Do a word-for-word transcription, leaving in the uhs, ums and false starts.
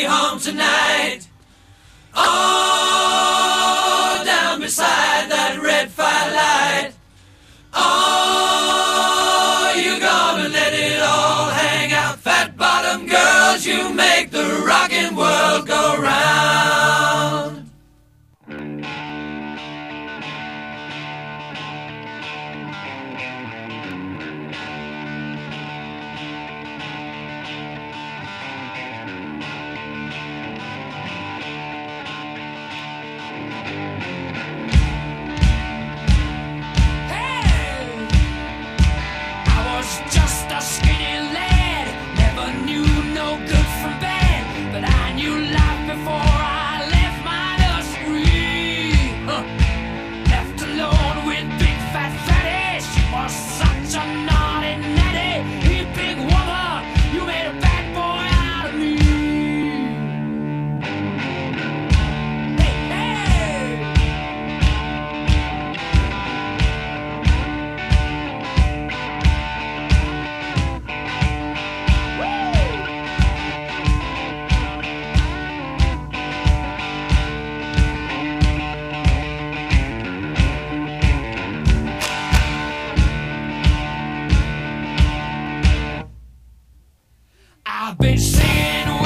me home tonight. Oh, down beside that red firelight. Oh, you're gonna let it all hang out. Fat bottom girls, you make the rockin' world go round. Just a skinny lad, never knew no good from bad, but I knew life before I left my nursery. Huh. Left alone with big fat fatty, she was such a naughty natty. Hey, big woman, you made a bad boy out of me. Hey, hey. I've been singing